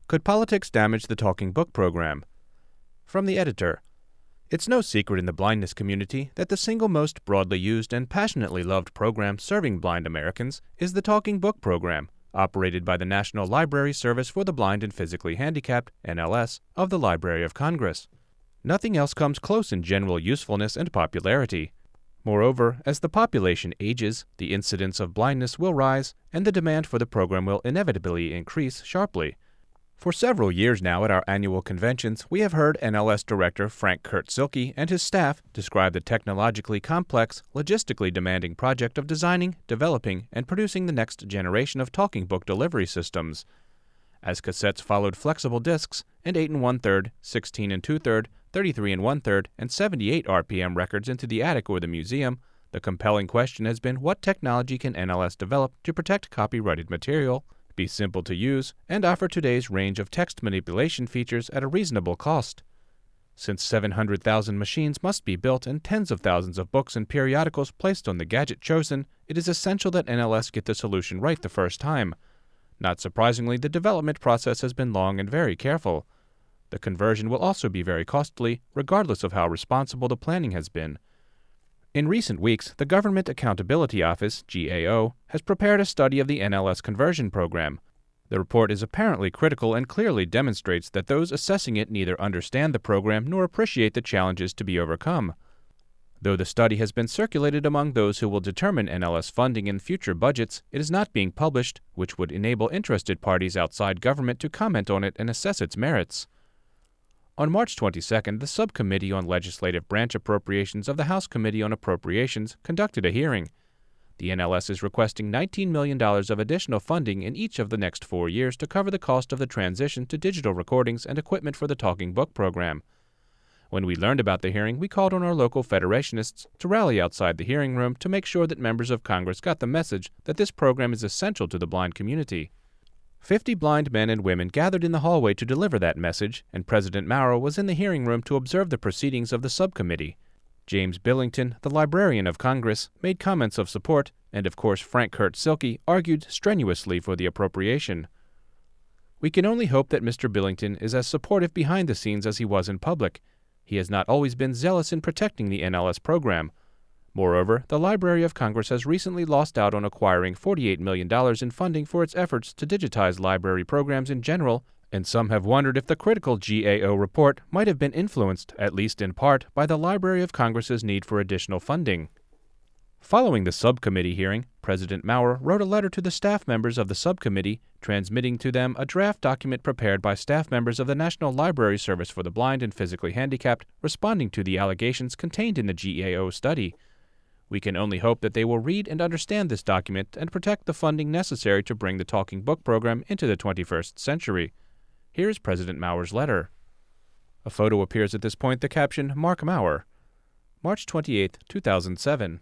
Could politics damage the talking book program? From the editor. It's no secret in the blindness community that the single most broadly used and passionately loved program serving blind Americans is the Talking Book Program, operated by the National Library Service for the Blind and Physically Handicapped, NLS, of the Library of Congress. Nothing else comes close in general usefulness and popularity. Moreover, as the population ages, the incidence of blindness will rise, and the demand for the program will inevitably increase sharply. For several years now at our annual conventions, we have heard NLS Director Frank Kurt Silke and his staff describe the technologically complex, logistically demanding project of designing, developing, and producing the next generation of talking book delivery systems. As cassettes followed flexible discs, and 8 1/3, 16 2/3, 33 1/3, and 78 RPM records into the attic or the museum, the compelling question has been what technology can NLS develop to protect copyrighted material, be simple to use, and offer today's range of text manipulation features at a reasonable cost. Since 700,000 machines must be built and tens of thousands of books and periodicals placed on the gadget chosen, it is essential that NLS get the solution right the first time. Not surprisingly, the development process has been long and very careful. The conversion will also be very costly, regardless of how responsible the planning has been. In recent weeks, the Government Accountability Office, GAO, has prepared a study of the NLS conversion program. The report is apparently critical and clearly demonstrates that those assessing it neither understand the program nor appreciate the challenges to be overcome. Though the study has been circulated among those who will determine NLS funding in future budgets, it is not being published, which would enable interested parties outside government to comment on it and assess its merits. On March 22nd, the Subcommittee on Legislative Branch Appropriations of the House Committee on Appropriations conducted a hearing. The NLS is requesting $19 million of additional funding in each of the next 4 years to cover the cost of the transition to digital recordings and equipment for the Talking Book program. When we learned about the hearing, we called on our local Federationists to rally outside the hearing room to make sure that members of Congress got the message that this program is essential to the blind community. 50 blind men and women gathered in the hallway to deliver that message, and President Maurer was in the hearing room to observe the proceedings of the subcommittee. James Billington, the Librarian of Congress, made comments of support, and of course Frank Kurt Silke argued strenuously for the appropriation. We can only hope that Mr. Billington is as supportive behind the scenes as he was in public. He has not always been zealous in protecting the NLS program. Moreover, the Library of Congress has recently lost out on acquiring $48 million in funding for its efforts to digitize library programs in general, and some have wondered if the critical GAO report might have been influenced, at least in part, by the Library of Congress's need for additional funding. Following the subcommittee hearing, President Maurer wrote a letter to the staff members of the subcommittee, transmitting to them a draft document prepared by staff members of the National Library Service for the Blind and Physically Handicapped, responding to the allegations contained in the GAO study. We can only hope that they will read and understand this document and protect the funding necessary to bring the Talking Book program into the 21st century. Here is President Maurer's letter. A photo appears at this point, the caption, Mark Maurer. March 28, 2007.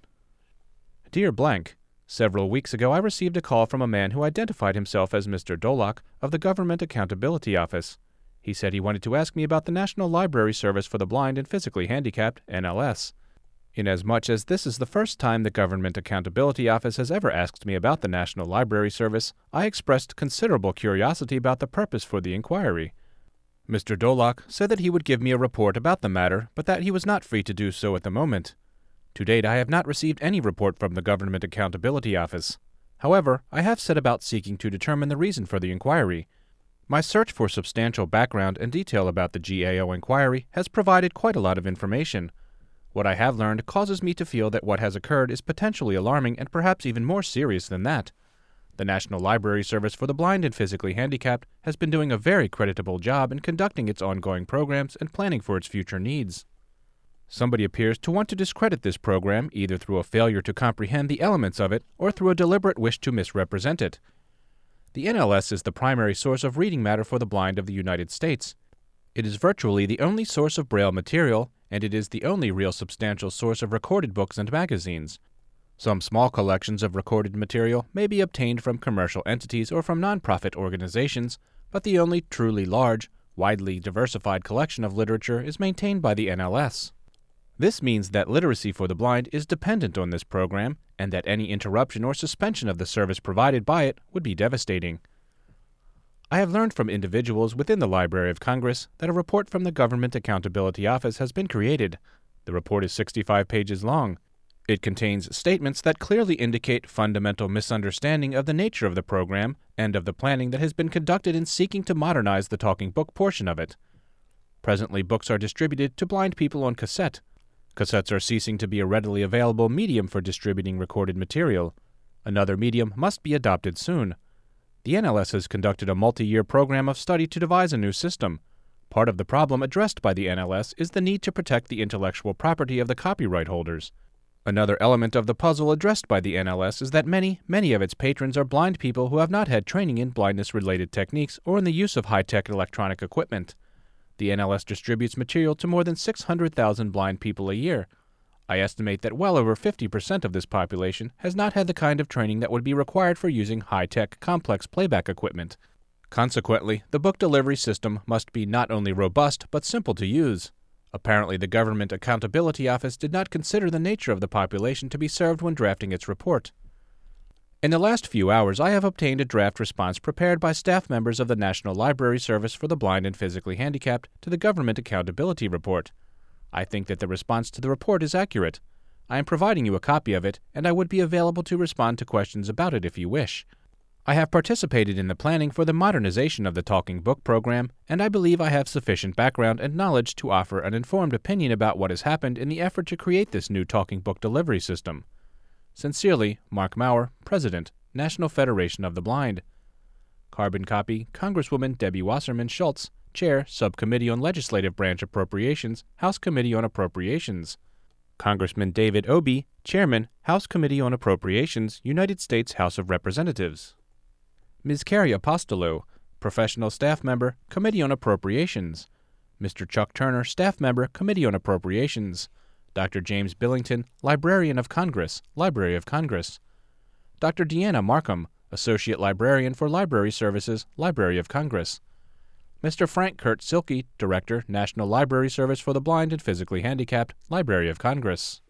Dear Blank, several weeks ago I received a call from a man who identified himself as Mr. Dolak of the Government Accountability Office. He said he wanted to ask me about the National Library Service for the Blind and Physically Handicapped, NLS. Inasmuch as this is the first time the Government Accountability Office has ever asked me about the National Library Service, I expressed considerable curiosity about the purpose for the inquiry. Mr. Dolak said that he would give me a report about the matter, but that he was not free to do so at the moment. To date, I have not received any report from the Government Accountability Office. However, I have set about seeking to determine the reason for the inquiry. My search for substantial background and detail about the GAO inquiry has provided quite a lot of information. What I have learned causes me to feel that what has occurred is potentially alarming and perhaps even more serious than that. The National Library Service for the Blind and Physically Handicapped has been doing a very creditable job in conducting its ongoing programs and planning for its future needs. Somebody appears to want to discredit this program either through a failure to comprehend the elements of it or through a deliberate wish to misrepresent it. The NLS is the primary source of reading matter for the blind of the United States. It is virtually the only source of Braille material, and it is the only real substantial source of recorded books and magazines. Some small collections of recorded material may be obtained from commercial entities or from nonprofit organizations, but the only truly large, widely diversified collection of literature is maintained by the NLS. This means that literacy for the blind is dependent on this program, and that any interruption or suspension of the service provided by it would be devastating. I have learned from individuals within the Library of Congress that a report from the Government Accountability Office has been created. The report is 65 pages long. It contains statements that clearly indicate fundamental misunderstanding of the nature of the program and of the planning that has been conducted in seeking to modernize the talking book portion of it. Presently, books are distributed to blind people on cassette. Cassettes are ceasing to be a readily available medium for distributing recorded material. Another medium must be adopted soon. The NLS has conducted a multi-year program of study to devise a new system. Part of the problem addressed by the NLS is the need to protect the intellectual property of the copyright holders. Another element of the puzzle addressed by the NLS is that many of its patrons are blind people who have not had training in blindness-related techniques or in the use of high-tech electronic equipment. The NLS distributes material to more than 600,000 blind people a year. I estimate that well over 50% of this population has not had the kind of training that would be required for using high-tech, complex playback equipment. Consequently, the book delivery system must be not only robust but simple to use. Apparently, the Government Accountability Office did not consider the nature of the population to be served when drafting its report. In the last few hours, I have obtained a draft response prepared by staff members of the National Library Service for the Blind and Physically Handicapped to the Government Accountability Report. I think that the response to the report is accurate. I am providing you a copy of it, and I would be available to respond to questions about it if you wish. I have participated in the planning for the modernization of the Talking Book program, and I believe I have sufficient background and knowledge to offer an informed opinion about what has happened in the effort to create this new talking book delivery system. Sincerely, Mark Maurer, President, National Federation of the Blind. Carbon copy, Congresswoman Debbie Wasserman Schultz, Chair, Subcommittee on Legislative Branch Appropriations, House Committee on Appropriations. Congressman David Obey, Chairman, House Committee on Appropriations, United States House of Representatives. Ms. Carrie Apostolo, Professional Staff Member, Committee on Appropriations. Mr. Chuck Turner, Staff Member, Committee on Appropriations. Dr. James Billington, Librarian of Congress, Library of Congress. Dr. Deanna Markham, Associate Librarian for Library Services, Library of Congress. Mr. Frank Kurt Silke, Director, National Library Service for the Blind and Physically Handicapped, Library of Congress.